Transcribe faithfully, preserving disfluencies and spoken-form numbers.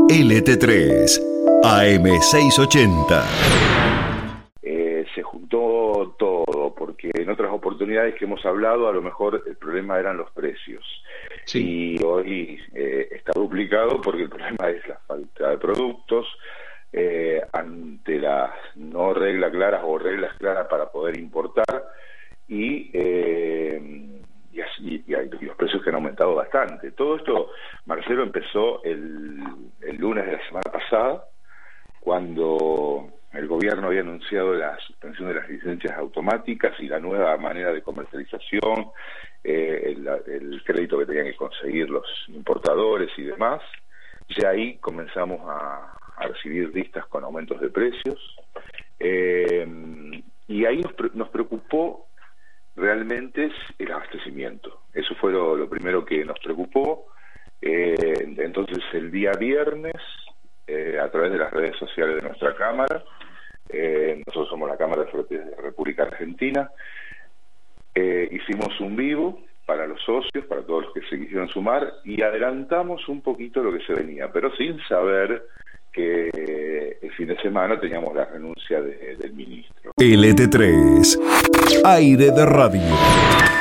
L T tres, A M seiscientos ochenta. Eh, se juntó todo, porque en otras oportunidades que hemos hablado, a lo mejor el problema eran los precios. Sí. Y hoy eh, está duplicado porque el problema es la falta de productos, eh, ante las no reglas claras o reglas claras para poder importar, y, eh, y, así, y, y los precios que han aumentado bastante. Todo esto, Marcelo, empezó el, el lunes de la semana pasada, cuando el gobierno había anunciado la suspensión de las licencias automáticas y la nueva manera de comercialización, eh, el, el crédito que tenían que conseguir los importadores y demás. Ya ahí comenzamos a, a recibir listas con aumentos de precios, eh, y ahí nos, nos preocupó realmente el abastecimiento. Eso fue lo, lo primero que nos preocupó. Eh, entonces el día viernes, Eh, a través de las redes sociales de nuestra Cámara, eh, nosotros somos la Cámara de Ferrocarriles de la República Argentina, eh, hicimos un vivo para los socios, para todos los que se quisieron sumar, y adelantamos un poquito lo que se venía, pero sin saber que eh, el fin de semana teníamos la renuncia de, del ministro. L T tres, Aire de Radio.